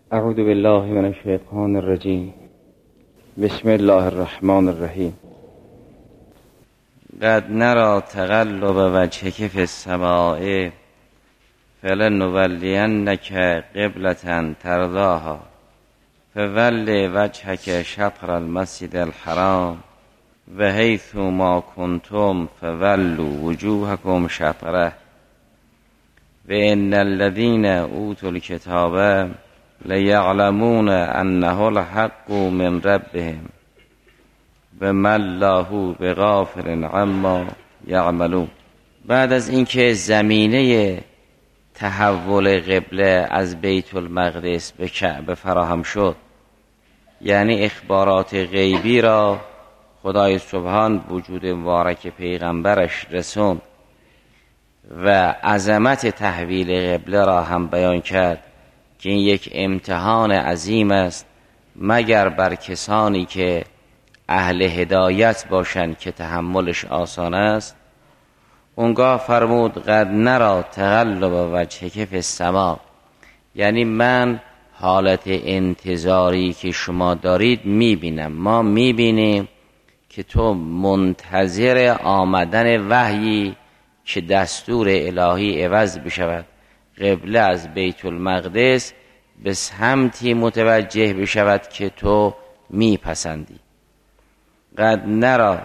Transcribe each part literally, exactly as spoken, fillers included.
اعوذ بالله من الشیطان الرجیم. بسم الله الرحمن الرحیم. قد نرى تقلب وجهك في السماء فلنولینک قبلة ترضاها فول وجهك شطر المسجد الحرام و حیث ما کنتم فولوا وجوهکم شطره و ان الذین اوتوا الکتاب لیعلمون انه الحق من ربهم و ما الله بغافل عما یعملون. بعد از اینکه زمینه تحول قبله از بیت المقدس به کعبه فراهم شد، یعنی اخبارات غیبی را خدای سبحان وجود مبارک پیغمبرش رسوند و عظمت تحویل قبله را هم بیان کرد که این یک امتحان عظیم است مگر بر کسانی که اهل هدایت باشند که تحملش آسان است. اونگاه فرمود قد نرى تقلب وجهک فی السماء، یعنی من حالت انتظاری که شما دارید میبینم، ما میبینیم که تو منتظر آمدن وحیی که دستور الهی عوض بشود، قبله از بیت المقدس به سمتی متوجه بشود که تو میپسندی. قد نرى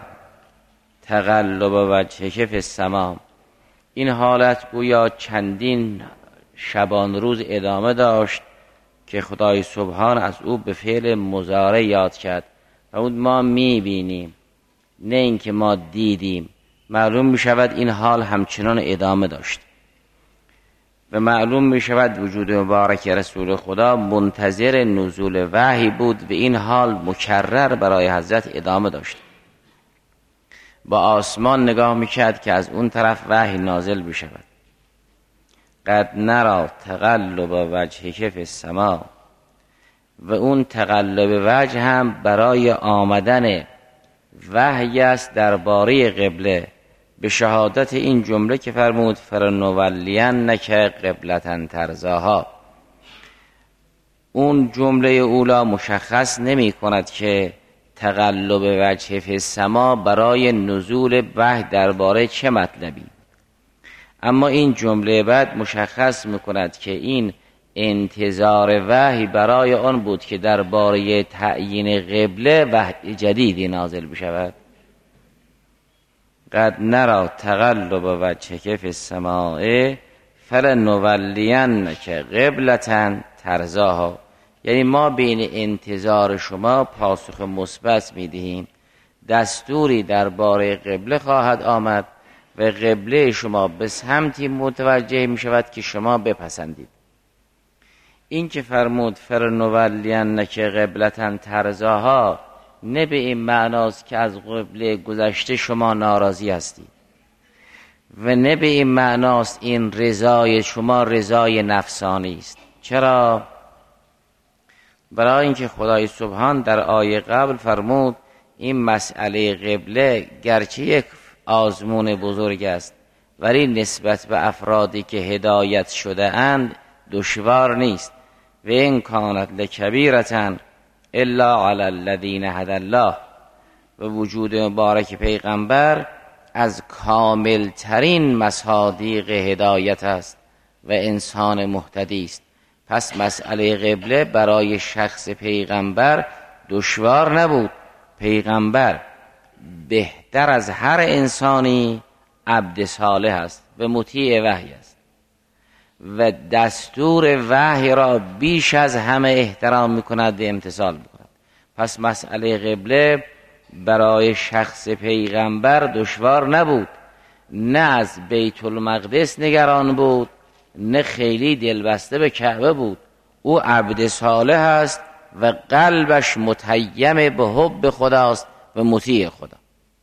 تقلب وجهک فی السماء، این حالت گویا چندین شبان روز ادامه داشت که خدای سبحان از او به فعل مضارع یاد کرد و اون ما میبینیم، نه اینکه ما دیدیم. معلوم میشود این حال همچنان ادامه داشت و معلوم میشود وجود مبارک رسول خدا منتظر نزول وحی بود و این حال مکرر برای حضرت ادامه داشت. با آسمان نگاه میکرد که از اون طرف وحی نازل بشود. قد نرى تقلب وجهک فی السماء، و اون تقلب وجه هم برای آمدن وحی است درباره قبله، به شهادت این جمله که فرمود فلنولینک قبلة ترضاها. اون جمله اولا مشخص نمی کند که تقلب وجه فی السماء برای نزول وحی درباره چه مطلبی، اما این جمله بعد مشخص می کند که این انتظار وحی برای آن بود که درباره تعیین قبله وحی جدیدی نازل بشود. قد نرى تقلب وجهک فی السماء فلنولینک قبلة ترضاها، یعنی ما بین انتظار شما پاسخ مثبت میدهیم، دستوری درباره قبله خواهد آمد و قبله شما به سمتی متوجه می شود که شما بپسندید. این که فرمود فلنولینک قبلة ترضاها نه به این معناست که از قبله گذشته شما ناراضی هستید و نه به این معناست این رضای شما رضای نفسانی است. چرا؟ برای اینکه خدای سبحان در آیه قبل فرمود این مسئله قبله گرچه یک آزمون بزرگ است ولی نسبت به افرادی که هدایت شده اند دشوار نیست. و این کانت لکبیرة الا علی الذین هدی الله، و وجود مبارک پیغمبر از کامل ترین مصادیق هدایت است و انسان مهتدی است. پس مسئله قبله برای شخص پیغمبر دشوار نبود. پیغمبر بهتر از هر انسانی عبد صالح است و مطیع وحی است و دستور وحی را بیش از همه احترام میکند و امتثال میکند. پس مسئله قبله برای شخص پیغمبر دشوار نبود، نه از بیت المقدس نگران بود نه خیلی دلبسته به کعبه بود. او عبد صالح است و قلبش متیم به حب خداست و مطیع خدا.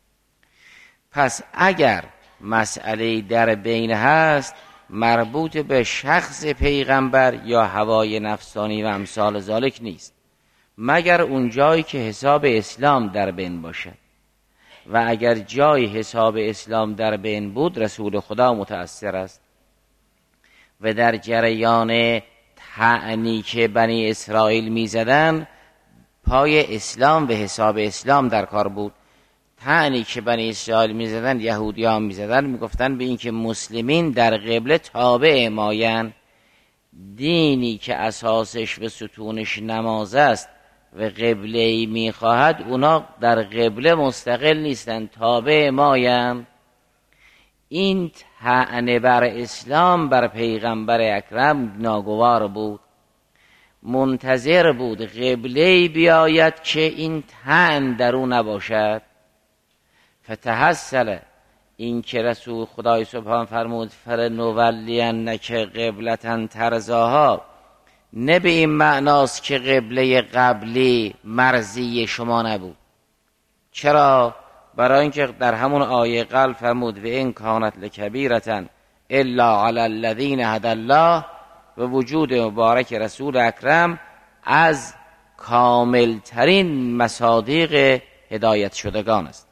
پس اگر مسئله در بین هست مربوط به شخص پیغمبر یا هوای نفسانی و امثال ذالک نیست، مگر اون جایی که حساب اسلام در بین باشد، و اگر جای حساب اسلام در بین بود رسول خدا متأثر است و در جریان طعنی که بنی اسرائیل می زدن پای اسلام به حساب اسلام در کار بود. طعنی که بنی اسرائیل می زدن، یهودی ها می زدن، می گفتن به این که مسلمین در قبله تابع ماین، دینی که اساسش و ستونش نماز است و قبله‌ای می خواهد، اونا در قبله مستقل نیستن، تابع ماین. این طعنه بر اسلام بر پیغمبر اکرم ناگوار بود، منتظر بود قبله‌ای بیاید که این طعن در او نباشد. فتحصل، این که رسول خدای سبحان فرمود فلنولینک قبلة ترضاها، نه به این معناست که قبله قبلی مرضی شما نبود. چرا؟ برای اینکه در همون آیه قبل فرمود و این کانت لکبیرة الا علی الذین هدی الله، و وجود مبارک رسول اکرم از کاملترین مصادیق هدایت شدگان است.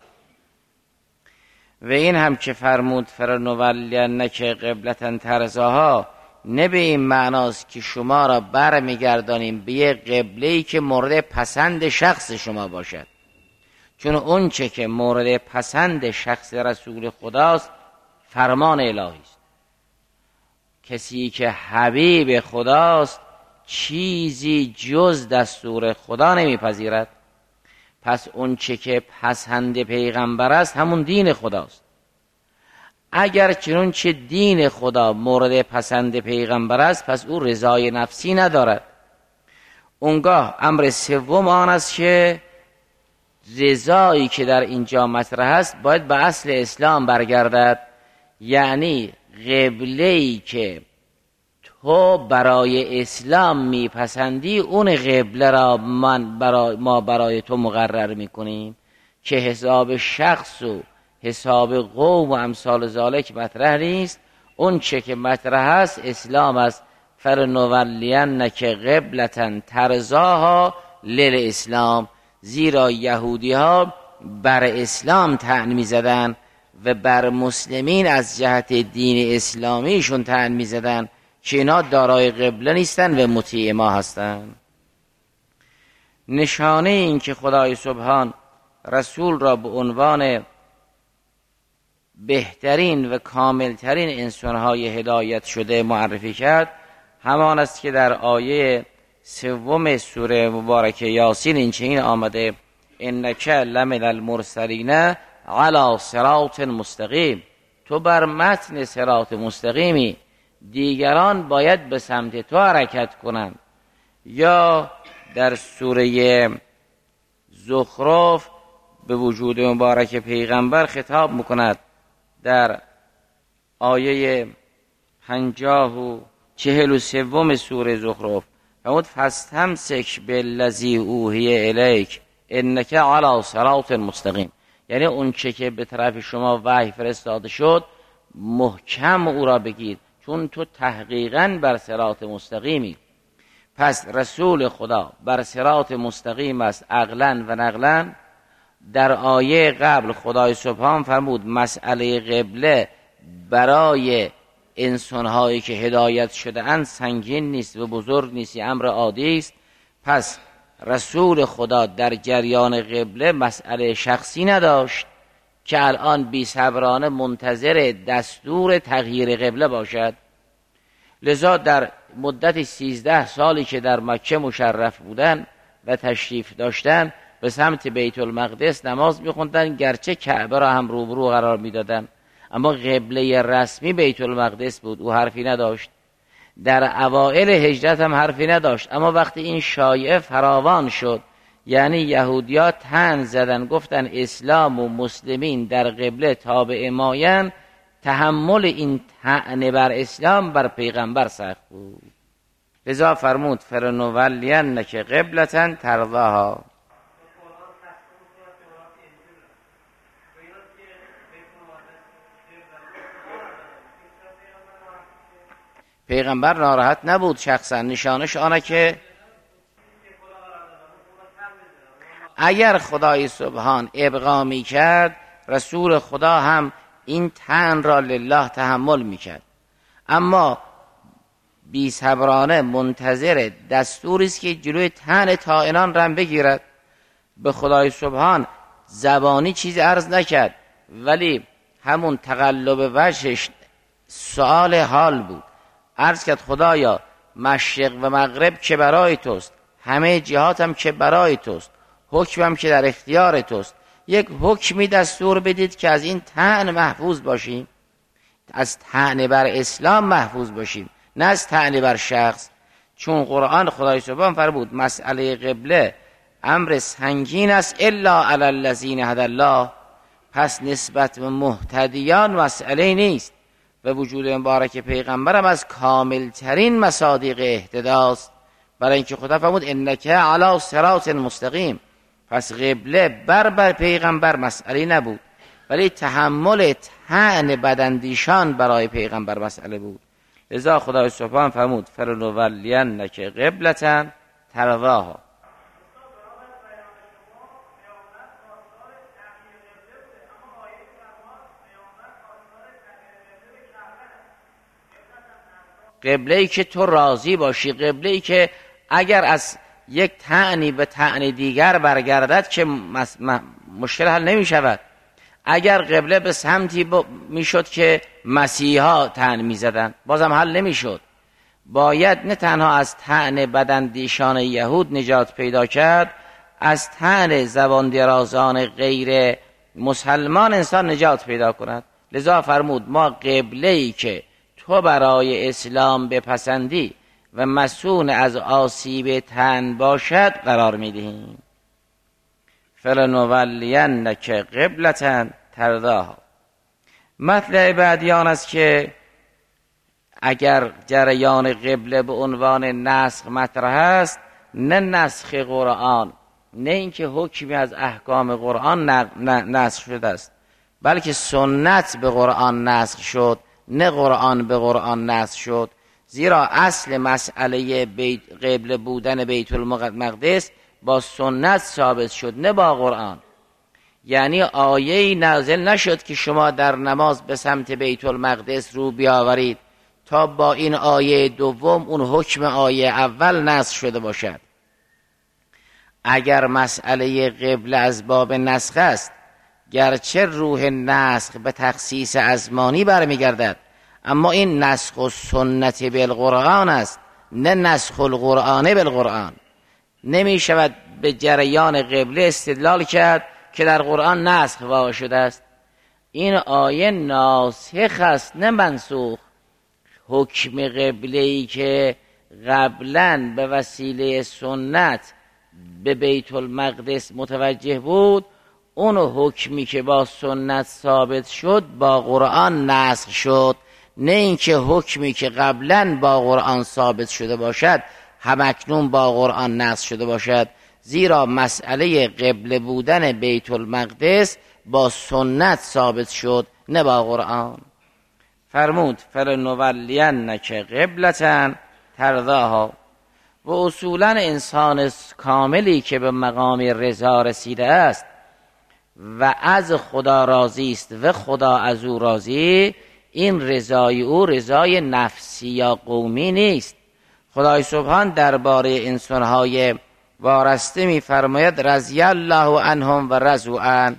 و این هم که فرمود فلنولینک قبلة ترضاها، نه به این معناست که شما را بر میگردانیم به یک قبله‌ای که مورد پسند شخص شما باشد، چون اون چه که مورد پسند شخص رسول خداست فرمان الهی است. کسی که حبیب خداست چیزی جز دستور خدا نمیپذیرد. پس اون چه که پسند پیغمبر است همون دین خداست. اگر چنون چه دین خدا مورد پسند پیغمبر است، پس او رضای نفسی ندارد. اونگاه امر سوم آن است که رضایی که در اینجا مطرح است باید به اصل اسلام برگردد، یعنی قبله‌ای که تو برای اسلام میپسندی اون قبله را من برای ما برای تو مقرر میکنیم، که حساب شخص و حساب قوم و امثال ذالک مطرح نیست. اون چه که مطرح است اسلام است. فلنولینک قبلة ترضاها للاسلام، زیرا یهودی ها بر اسلام طعن می زدن و بر مسلمین از جهت دین اسلامیشون طعن می زدن که اینا دارای قبله نیستن و مطیع ما هستن. نشانه این که خدای سبحان رسول را به عنوان بهترین و کاملترین انسانهای هدایت شده معرفی کرد همان است که در آیه سوم سوره مبارکه یاسین این چنین آمده انک لمن المرسلین علی صراط مستقیم، تو بر متن صراط مستقیمی، دیگران باید به سمت تو حرکت کنند. یا در سوره زخرف به وجود مبارک پیغمبر خطاب میکند در آیه پنجاه و چهل و سوم سوره زخرف، فرمود فاستمسک بالذی اوحی الیک انک علی صراط مستقیم، یعنی اون چه که به طرف شما وحی فرستاده شد محکم او را بگیر، چون تو تحقیقاً بر صراط مستقیمی. پس رسول خدا بر صراط مستقیم است عقلاً و نقلاً. در آیه قبل خدای سبحان فرمود مسئله قبله برای انسان‌هایی که هدایت شده اند سنگین نیست و بزرگ نیست، امر عادی است. پس رسول خدا در جریان قبله مسئله شخصی نداشت که الان بی صبرانه منتظر دستور تغییر قبله باشد. لذا در مدت سیزده سالی که در مکه مشرف بودن و تشریف داشتن به سمت بیت المقدس نماز می‌خوندن، گرچه کعبه را هم روبرو قرار میدادن، اما قبله رسمی بیت المقدس بود، او حرفی نداشت. در اوائل هجرت هم حرفی نداشت، اما وقتی این شایعه فراوان شد، یعنی یهودی‌ها طعن زدن گفتن اسلام و مسلمین در قبله تابع ماین، تحمل این طعن بر اسلام بر پیغمبر سخت بود. لذا فرمود فلنولینک قبلة ترضاها. پیغمبر ناراحت نبود شخصا، نشانش آنه که اگر خدای سبحان ابقا می کرد رسول خدا هم این طعن را لله تحمل می کرد. اما بی صبرانه منتظر دستوری است که جلوی طعن طاعنان رم بگیرد. به خدای سبحان زبانی چیزی عرض نکرد، ولی همون تقلب وجهش سؤال حال بود. عرض کرد خدایا مشرق و مغرب که برای توست، همه جهات هم که برای توست، حکمم که در اختیار توست، یک حکمی دستور بدید که از این طعن محفوظ باشیم، از طعن بر اسلام محفوظ باشیم، نه از طعن بر شخص. چون قرآن خدای سبحان فرمود مسئله قبله امر سنگین است الا علی الذین هدی الله، پس نسبت به مهتدیان مسئله نیست و وجود مبارک پیغمبرم از کامل ترین مصادیق اهتداست، برای اینکه خدا فرمود انک علی صراط مستقیم. پس قبله بر بر پیغمبر مسئله نبود، ولی تحمل طعن بداندیشان برای پیغمبر مسئله بود. لذا خدای سبحان فرمود فلنولینک قبلة ترضاها. قبله‌ای که تو راضی باشی، قبله‌ای که اگر از یک طعنی به طعن دیگر برگردد که مشکل حل نمی شود. اگر قبله به سمتی ب... می شد که مسیحا طعن می زدن، بازم حل نمی شد. باید نه تنها از طعن بداندیشان یهود نجات پیدا کرد، از طعن زبان درازان غیر مسلمان انسان نجات پیدا کند. لذا فرمود ما قبله‌ای که تو برای اسلام بپسندی و مسون از آسیب طعن باشد قرار میدهیم. فلنولینک قبلة ترضاها. مطلع بعدی آن است که اگر جریان قبله به عنوان نسخ مطرح است، نه نسخ قرآن، نه اینکه حکمی از احکام قرآن نسخ شده است، بلکه سنت به قرآن نسخ شد، نه قرآن به قرآن نسخ شد. زیرا اصل مسئله بیت قبله بودن بیت المقدس با سنت ثابت شد، نه با قرآن. یعنی آیه‌ای نازل نشد که شما در نماز به سمت بیت المقدس رو بیاورید تا با این آیه دوم اون حکم آیه اول نسخ شده باشد. اگر مسئله قبله از باب نسخ است، گرچه روح نسخ به تخصیص ازمانی برمیگردد، اما این نسخ و سنت بالقرآن است، نه نسخ القرآن بالقرآن. نمی شود به جریان قبله استدلال کرد که در قرآن نسخ واقع شده است. این آیه ناسخ است نه منسوخ. حکم قبله‌ای که قبلا به وسیله سنت به بیت المقدس متوجه بود، اون حکمی که با سنت ثابت شد با قرآن نسخ شد، نه اینکه حکمی که قبلا با قرآن ثابت شده باشد همکنون با قرآن نسخ شده باشد. زیرا مسئله قبله بودن بیت المقدس با سنت ثابت شد، نه با قرآن. فرمود فلنولینک قبلة ترضاها. و اصولا انسان کاملی که به مقام رضا رسیده است و از خدا راضی است و خدا از او راضی، این رضای او رضای نفسی یا قومی نیست. خدای سبحان درباره انسان‌های وارسته می‌فرماید رضی الله عنهم و رضوا عنه.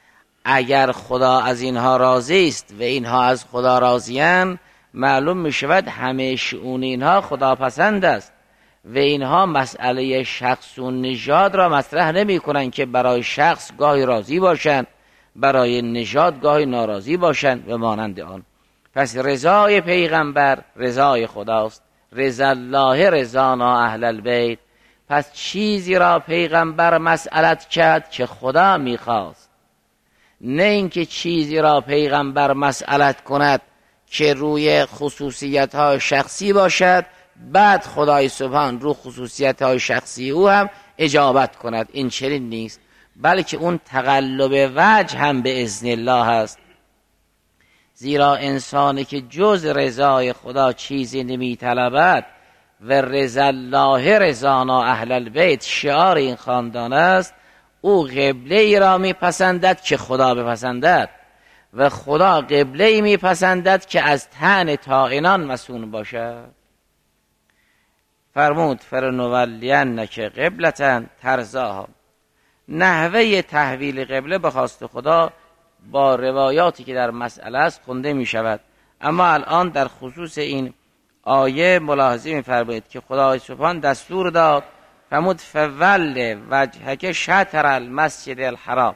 اگر خدا از اینها راضی است و اینها از خدا راضی‌اند، معلوم می‌شود همه شؤون اینها خداپسند است و اینها مسئله شخص و نژاد را مطرح نمی‌کنند که برای شخص گاهی راضی باشند، برای نژاد گاهی ناراضی باشند و مانند آن. پس رضای پیغمبر رضای خداست، رضا الله رضانا اهل البیت. پس چیزی را پیغمبر مسئلت کرد که خدا میخواست، نه اینکه چیزی را پیغمبر مسئلت کند که روی خصوصیت های شخصی باشد، بعد خدای سبحان رو خصوصیت های شخصی او هم اجابت کند. این چنین نیست، بلکه اون تقلب وجه هم به اذن الله است. زیرا انسانی که جز رضای خدا چیزی نمی طلبد و رضا الله رضانا اهل البیت شعار این خاندان است، او قبله ای را می پسندد که خدا بپسندد و خدا قبله ای می پسندد که از طعن طاعنان مسون باشد. فرمود فرنولینک قبلة ترضاها. نحوه تحویل قبله به خواست خدا با روایاتی که در مسئله است خونده می شود، اما الان در خصوص این آیه ملاحظه می فرمایید که خدای سبحان دستور داد فرمود فول وجهک شطر المسجد الحرام،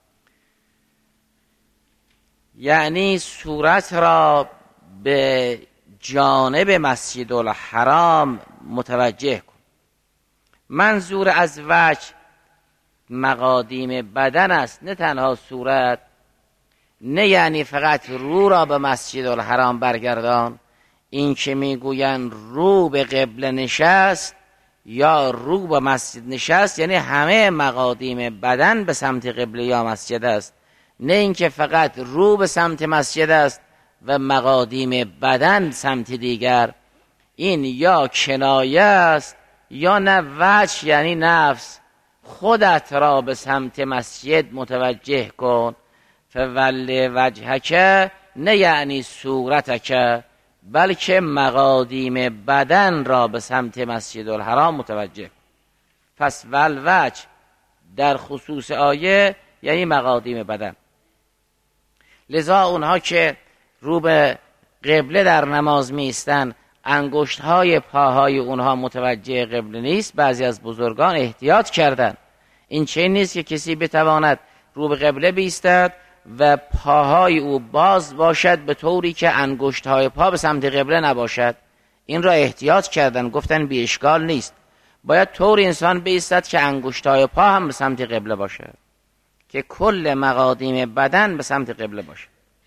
یعنی صورت را به جانب مسجد الحرام متوجه کن. منظور از وجه مقادیم بدن است، نه تنها صورت، نه یعنی فقط رو را به مسجد الحرام برگردان. این که میگوین رو به قبله نشست یا رو به مسجد نشست یعنی همه مقادیم بدن به سمت قبله یا مسجد است، نه اینکه فقط رو به سمت مسجد است و مقادیم بدن سمت دیگر. این یا کنایه است یا نه وجه یعنی نفس. خودت را به سمت مسجد متوجه کن. فول وجهک نه یعنی صورتک، بلکه مقادیم بدن را به سمت مسجد الحرام متوجه کن. پس ول وجه در خصوص آیه یعنی مقادیم بدن. لذا اونها که رو به قبله در نماز می ایستن انگشت های پاهای اونها متوجه قبله نیست، بعضی از بزرگان احتیاط کردند. این چه نیست که کسی بتواند رو به قبله بایستد و پاهای او باز باشد به طوری که انگشت های پا به سمت قبله نباشد. این را احتیاط کردن، گفتن بی اشکال نیست، باید طور انسان بایستد که انگشت های پا هم به سمت قبله باشد، که کل مقادیم بدن به سمت قبله باشد.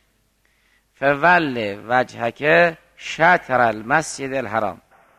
فول وجهک شطر المسجد الحرام.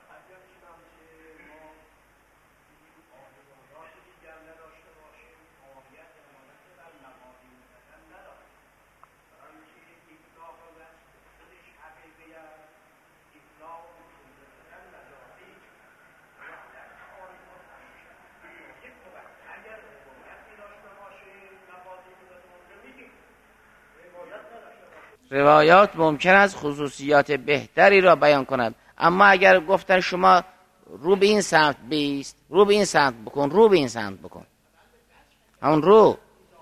روایات ممکن است خصوصیات بهتری را بیان کند، اما اگر گفتن شما رو به این سمت بیست، رو به این سمت بکن، رو به این سمت بکن، همون رو،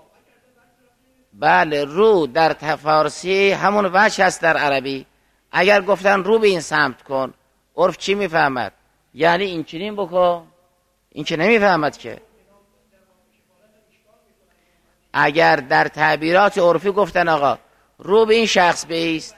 بله رو در فارسی همون وجه است در عربی. اگر گفتن رو به این سمت کن، عرف چی میفهمد؟ یعنی این چنین بکن، این که نمیفهمد که. اگر در تعبیرات عرفی گفتن آقا رو به این شخص بیست،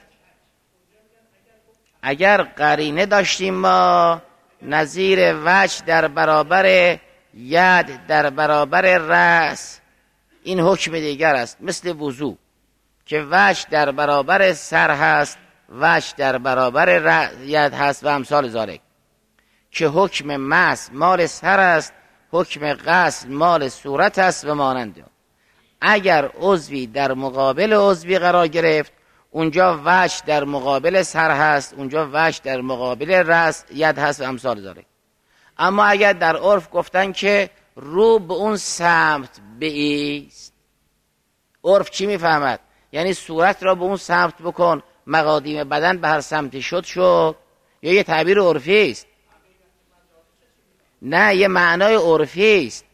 اگر قرینه داشتیم ما نظیر وجه در برابر ید در برابر رأس، این حکم دیگر است، مثل وضو که وجه در برابر سر هست، وجه در برابر ید هست و امثال ذالک، که حکم مس مال سر است، حکم غسل مال صورت است و مانند. اگر عضوی در مقابل عضوی قرار گرفت، اونجا وجه در مقابل سر هست، اونجا وجه در مقابل رأس ید هست و امثال ذالک. اما اگر در عرف گفتن که رو به اون سمت بایست، عرف چی میفهمد؟ یعنی صورت را به اون سمت بکن، مقادیم بدن به هر سمتی شد شد، یا یه تعبیر عرفی است؟ نه، یه معنای عرفی است.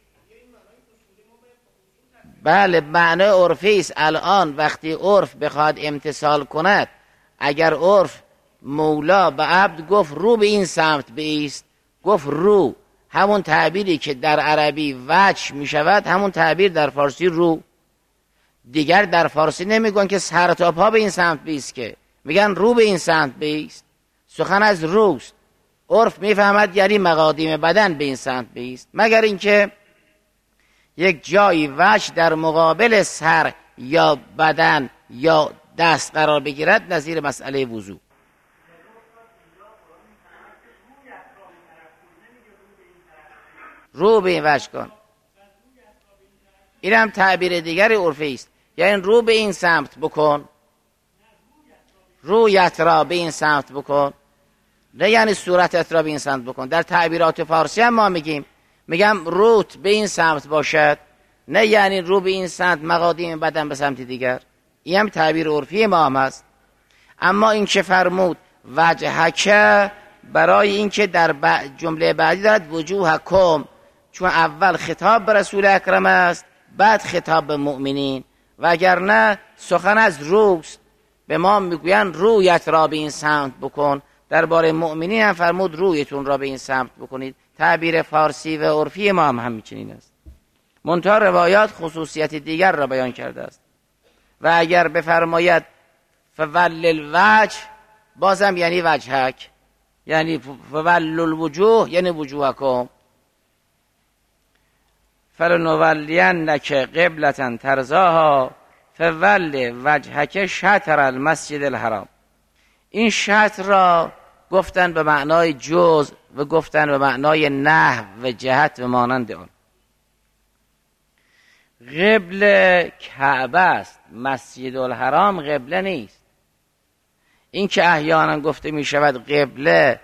بله معنای عرفی است. الان وقتی عرف بخواد امتثال کند، اگر عرف مولا به عبد گفت رو به این سمت بایست، گفت رو، همون تعبیری که در عربی وجه می شود همون تعبیر در فارسی رو. دیگر در فارسی نمیگن که سر تا پا به این سمت بایست، که میگن رو به این سمت بایست. سخن از روست. عرف میفهمد یعنی مقادیم بدن به این سمت بایست، مگر اینکه یک جایی وجه در مقابل سر یا بدن یا دست قرار بگیرد، نظیر مسئله وضو. رو به این وجه کن، این هم تعبیر دیگری عرفی است، یعنی رو به این سمت بکن، رویت را به این سمت بکن، نه یعنی صورتت را به این سمت بکن. در تعبیرات فارسی هم ما میگیم، میگم روت به این سمت باشد، نه یعنی رو به این سمت مقادیم بدن به سمت دیگر. این هم تعبیر عرفی ما هم هست. اما این که فرمود وجهک، برای اینکه در جمله بعدی دارد وجوهکم، چون اول خطاب به رسول اکرم است بعد خطاب به مؤمنین، وگرنه سخن از روست. به ما میگویند رویت را به این سمت بکن، درباره مؤمنین هم فرمود رویتون را به این سمت بکنید. تعبیر فارسی و عرفی ما هم همچنین است. منتها روایات خصوصیت دیگر را بیان کرده است. و اگر بفرماید فول الوجه، بازم یعنی وجهک، یعنی فول الوجوه یعنی وجوهکم. فلنولینک قبلة ترضاها فول وجهک شطر المسجد الحرام. این شطر را گفتن به معنای جز و گفتن به معنای نحو و جهت و مانند آن. قبله کعبه است، مسجد الحرام قبله نیست. این که احیانا گفته می شود قبله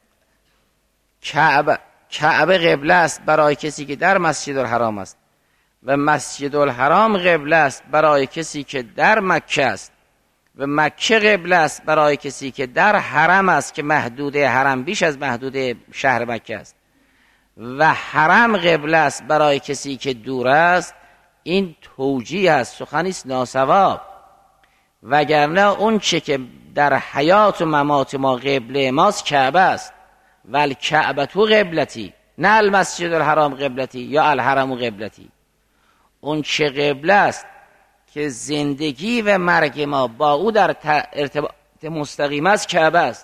کعبه کعبه قبله است برای کسی که در مسجد الحرام است و مسجد الحرام قبله است برای کسی که در مکه است و مکه قبله است برای کسی که در حرم است که محدوده حرم بیش از محدوده شهر مکه است و حرم قبله است برای کسی که دور است. این توجیه است، سخنی است ناصواب. وگرنه اون چه که در حیات و ممات ما قبله ماست کعبه است. ول کعبه تو قبلتی، نه المسجد الحرام قبلتی یا الحرم قبلتی. اون چه قبله است که زندگی و مرگ ما با او در ارتباط مستقیم است کعبه است.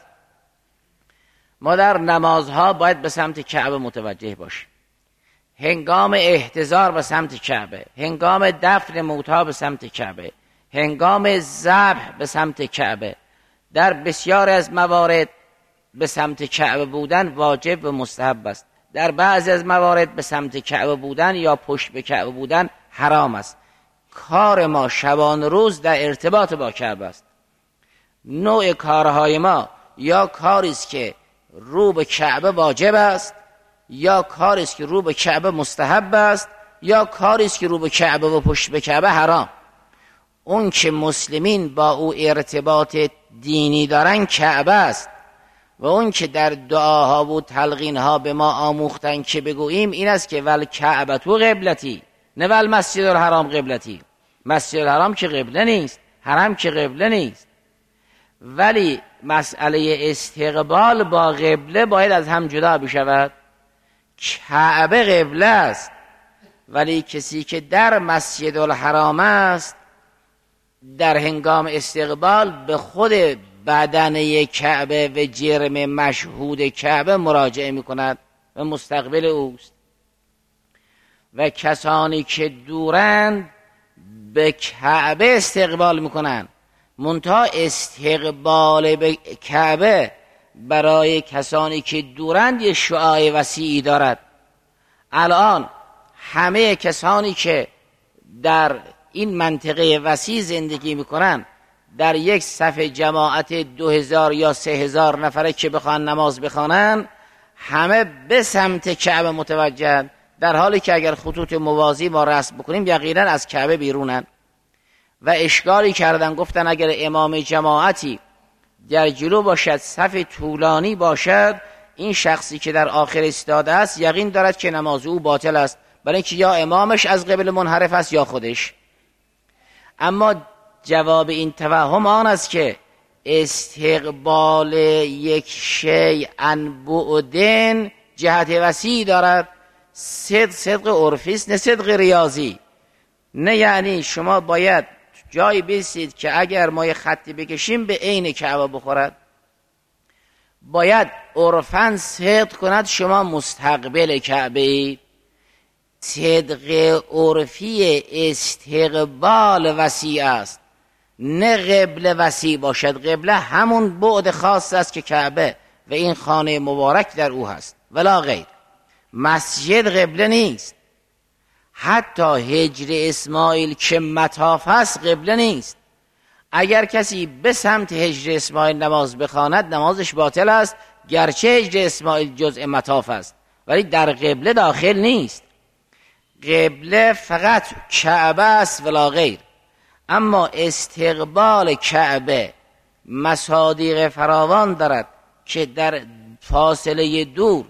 ما در نمازها باید به سمت کعبه متوجه باشیم، هنگام احتضار به سمت کعبه، هنگام دفن موتی به سمت کعبه، هنگام ذبح به سمت کعبه. در بسیار از موارد به سمت کعبه بودن واجب و مستحب است. در بعضی از موارد به سمت کعبه بودن یا پشت به کعبه بودن حرام است. کار ما شبان روز در ارتباط با کعبه است. نوع کارهای ما یا کاری است که رو به کعبه واجب است، یا کاری است که رو به کعبه مستحب است، یا کاری است که رو به کعبه و پشت به کعبه حرام. اون که مسلمین با او ارتباط دینی دارن کعبه است و اون که در دعاها و تلقینها به ما آموختن که بگوییم این است که ول کعبه تو قبلتی، نه ول مسجد الحرام قبلتی. مسجد الحرام که قبله نیست، حرم که قبله نیست. ولی مسئله استقبال با قبله باید از هم جدا بشود. کعبه قبله است، ولی کسی که در مسجد الحرام است در هنگام استقبال به خود بدنه کعبه و جرم مشهود کعبه مراجعه می کند و مستقبل اوست. و کسانی که دورند به کعبه استقبال می کنند، منتها استقبال به کعبه برای کسانی که دورند یه شعاع وسیعی دارد. الان همه کسانی که در این منطقه وسیع زندگی میکنن در یک صف جماعت دو هزار یا سه هزار نفره که بخوان نماز بخوانن همه به سمت کعبه متوجهن، در حالی که اگر خطوط موازی ما رسم بکنیم یقینا از کعبه بیرونن. و اشکالی کردن، گفتن اگر امام جماعتی در جلو باشد، صف طولانی باشد، این شخصی که در آخر ایستاده است یقین دارد که نماز او باطل است، برای اینکه یا امامش از قبل منحرف است یا خودش. اما جواب این توهم آن است که استقبال یک شیء عن بعدن جهت وسیع دارد. صدق صدق عرفی است، نه صدق ریاضی. نه یعنی شما باید جایی بیستید که اگر ما یه خطی بکشیم به عین کعبه بخورد. باید عرفاً صدق کند شما مستقبل کعبه اید. صدق عرفی استقبال وسیع است، نه قبله وسیع باشد. قبله همون بعد خاص است که کعبه و این خانه مبارک در او هست، ولا غیر. مسجد قبله نیست. حتی هجر اسماعیل که مطاف است قبله نیست. اگر کسی به سمت هجر اسماعیل نماز بخواند نمازش باطل است، گرچه هجر اسماعیل جزء مطاف است ولی در قبله داخل نیست. قبله فقط کعبه است ولا غیر. اما استقبال کعبه مصادیق فراوان دارد که در فاصله دور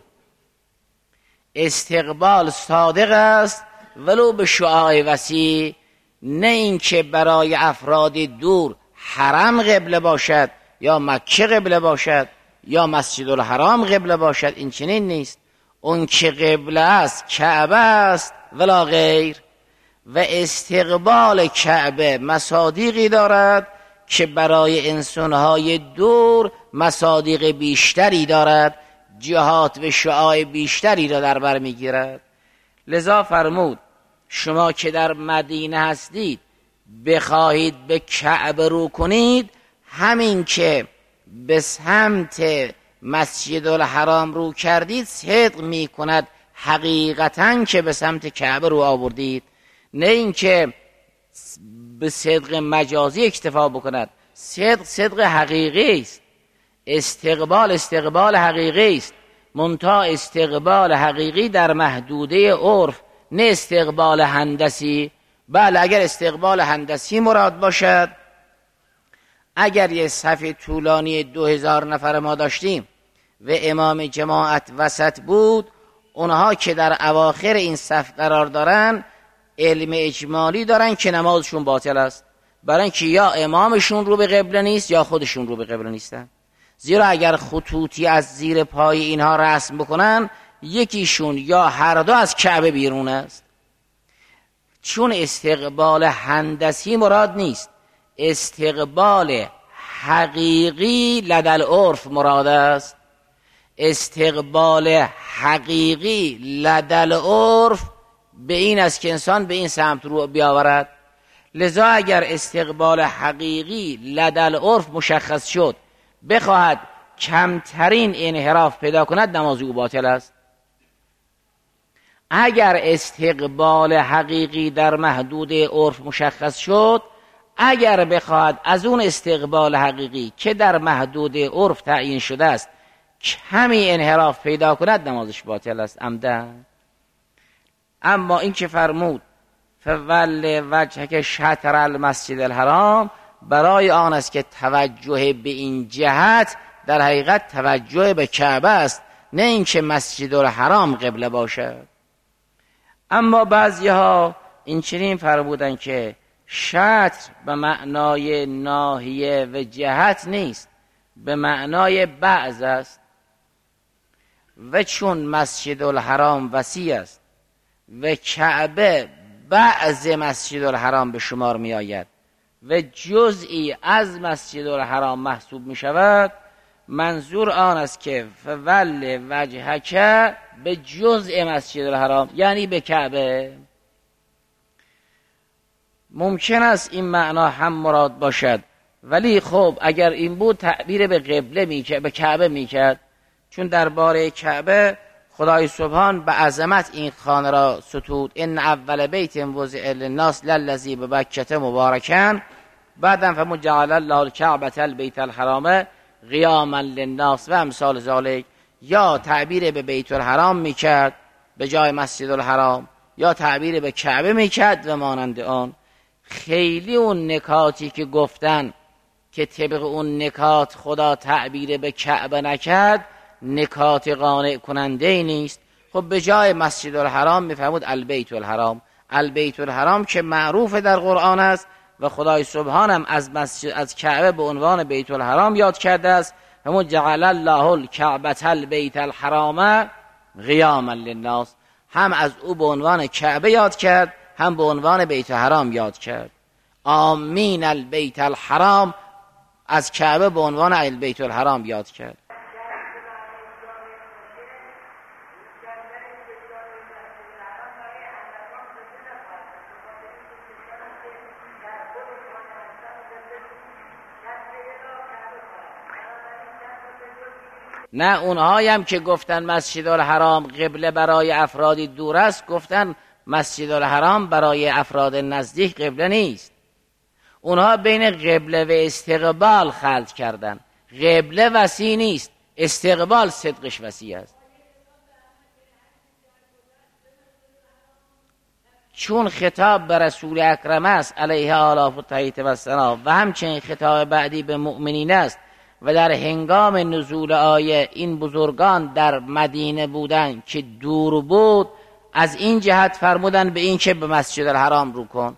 استقبال صادق است ولو به شعاع وسیع، نه اینکه برای افراد دور حرم قبله باشد یا مکه قبله باشد یا مسجد الحرام قبله باشد. این چنین نیست. اون که قبله است کعبه است ولا غیر. و استقبال کعبه مصادیقی دارد که برای انسانهای دور مصادیق بیشتری دارد، جهات و شعاع بیشتری را در بر میگیرد. لذا فرمود شما که در مدینه هستید بخواهید به کعبه رو کنید، همین که به سمت مسجد الحرام رو کردید صدق می کند حقیقتاً که به سمت کعبه رو آوردید، نه اینکه به صدق مجازی اکتفا بکند. صدق صدق حقیقی است، استقبال استقبال حقیقی است، منتها استقبال حقیقی در محدوده عرف، نه استقبال هندسی. بله اگر استقبال هندسی مراد باشد، اگر یه صف طولانی دو هزار نفر ما داشتیم و امام جماعت وسط بود، اونها که در اواخر این صف قرار دارن علم اجمالی دارن که نمازشون باطل است، برای اینکه یا امامشون رو به قبله نیست یا خودشون رو به قبله نیستن. زیرا اگر خطوطی از زیر پای اینها رسم بکنن، یکیشون یا هر دو از کعبه بیرون است. چون استقبال هندسی مراد نیست، استقبال حقیقی لدل عرف مراد است. استقبال حقیقی لدل عرف به این است که انسان به این سمت رو بیاورد. لذا اگر استقبال حقیقی لدل عرف مشخص شد، بخواهد کمترین انحراف پیدا کند، نماز او باطل است. اگر استقبال حقیقی در محدود عرف مشخص شد، اگر بخواهد از اون استقبال حقیقی که در محدود عرف تعیین شده است کمی انحراف پیدا کند، نمازش باطل است عمدن. اما این که فرمود فول وجهک شطر المسجد الحرام، برای آن است که توجه به این جهت در حقیقت توجه به کعبه است، نه اینکه مسجد الحرام قبله باشد. اما بعضی ها این چنین فرمودن که شطر به معنای ناحیه و جهت نیست، به معنای بعض است. و چون مسجد الحرام وسیع است و کعبه بعض مسجد الحرام به شمار می آید و جزئی از مسجد الحرام محسوب می شود، منظور آن است که فول وجهک به جزء مسجد الحرام، یعنی به کعبه. ممکن است این معنا هم مراد باشد، ولی خب اگر این بود تعبیر به قبله میکرد، به کعبه میکرد، چون درباره کعبه خدای سبحان به عظمت این خانه را ستود. ان اول بیت وضع للناس للذی ببکة مبارکا، بعدم فمن جعل الله الکعبة البیت الحرام قیاما للناس و امثال ذالک. یا تعبیر به بیت الحرام میکرد به جای مسجد الحرام، یا تعبیر به کعبه میکرد و مانند آن. خیلی اون نکاتی که گفتن که طبق اون نکات خدا تعبیر به کعبه نکرد، نکات قانع کننده ای نیست. خب به جای مسجد الحرام میفهمود البیت الحرام، البیت الحرام که معروف در قرآن است و خدای سبحانم از مسجد از کعبه به عنوان بیت الحرام یاد کرده است. همون جعل الله الکعبة البیت الحرام قیاما للناس، هم از او به عنوان کعبه یاد کرد، هم به عنوان بیت الحرام یاد کرد. آمین البیت الحرام، از کعبه به عنوان البیت الحرام یاد کرد. نه اونهایی هم که گفتن مسجد الحرام قبله برای افراد دور است، گفتن مسجد الحرام برای افراد نزدیک قبله نیست. اونها بین قبله و استقبال خلط کردن. قبله وسیع نیست، استقبال صدقش وسیع است. چون خطاب به رسول اکرم است علیه آلاف و تحیط و سلام و همچنین خطاب بعدی به مؤمنین است و در هنگام نزول آیه این بزرگان در مدینه بودن که دور بود، از این جهت فرمودن به این که به مسجد الحرام رو کن.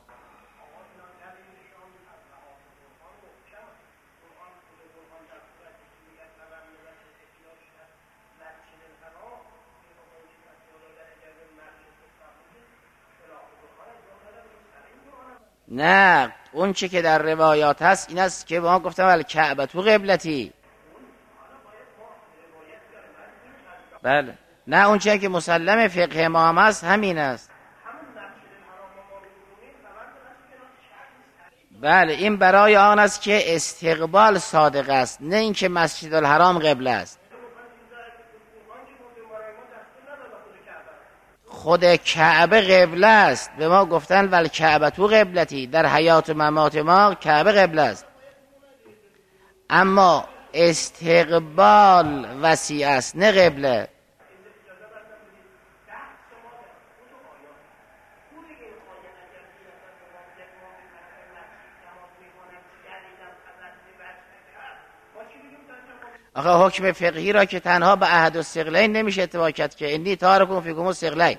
نه اون چی که در روایات هست این است که ما گفتم الکعبه تو قبلتی. بله نه اون چی که مسلم فقه ما هم هست همین است. بله این برای آن است که استقبال صادق است، نه اینکه مسجد الحرام قبله است. خود کعبه قبله است، به ما گفتن ول کعبه تو قبلتی، در حیات و ممات ما کعبه قبله است، اما استقبال وسیع است نه قبله. آخه حکم فقهی را که تنها به احد الثقلین نمیشه اتباع کرد که انی تارکم فیکم الثقلین.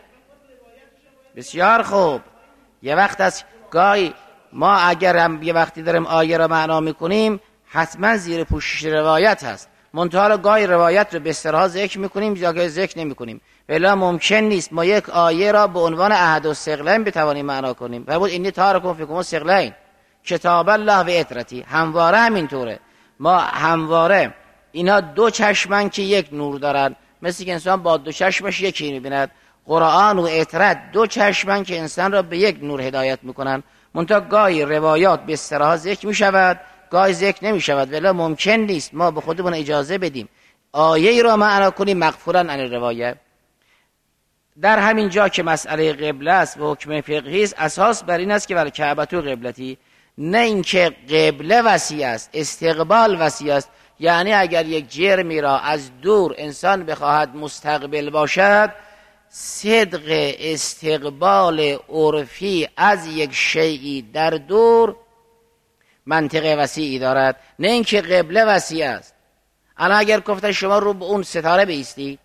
بسیار خوب، یه وقت از گاهی ما اگر هم یه وقتی داریم آیه را معنا میکنیم حتما زیر پوشش روایت هست، منتها گاهی روایت رو به اصطلاح ذکر میکنیم یا گاهی ذکر نمیکنیم، بلا ممکن نیست ما یک آیه را به عنوان احد الثقلین بتوانیم معنا کنیم. فرمود انی تارکم فیکم الثقلین کتاب الله و اطرتی. همواره همینطوره، ما همواره اینا دو چشمن که یک نور دارن، مثل که انسان با دو چشمش یکی میبیند. قرآن و اطرت دو چشمن که انسان را به یک نور هدایت میکنن، منتها گاهی روایات به اصطلاح ذکر میشود گاهی ذکر نمیشود، ولی ممکن نیست ما به خودمون اجازه بدیم آیه ای را معنا کنیم مغفورا عن روایه. در همین جا که مسئله قبله است و حکم فقهی است، اساس بر این است که ول کعبه تو قبلتی، نه اینکه قبله وسیع است استقبال وسیع است. یعنی اگر یک جرمی را از دور انسان بخواهد مستقبل باشد، صدق استقبال عرفی از یک شیئی در دور منطقه وسیعی دارد، نه اینکه قبله وسیع است. الان اگر گفتن شما رو به اون ستاره بایستید،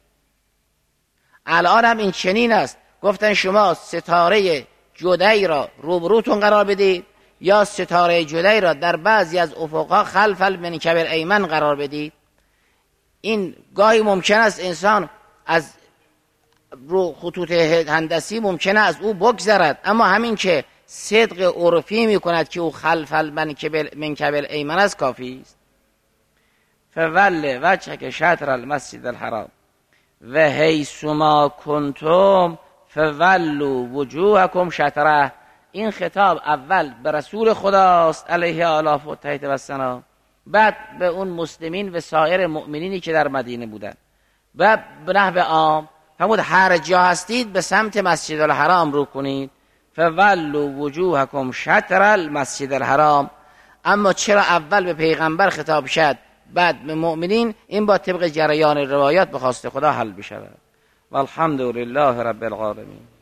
الان هم این چنین است، گفتن شما ستاره جدایی را روبروتون قرار بدید یا ستاره جدایی را در بعضی از افقها خلف المنکب الایمن قرار بدید. این گاهی ممکن است انسان از رو خطوط هندسی ممکنه از او بگذرد، اما همین که صدق عرفی میکند که او خلف المنکب الایمن است کافی است. فول وجهک شطر المسجد الحرام و حیث ما کنتم فولوا وجوهکم شطره. این خطاب اول به رسول خداست علیه آلاف و تحت و سنا، بعد به اون مسلمین و سایر مؤمنینی که در مدینه بودن، و به نحو عام فرمود هر جا هستید به سمت مسجد الحرام رو کنید. فولوا وجوهکم شطر المسجد الحرام. اما چرا اول به پیغمبر خطاب شد بعد به مؤمنین؟ این با طبق جریان روایات به خواست خدا حل بشود. والحمد لله رب العالمین.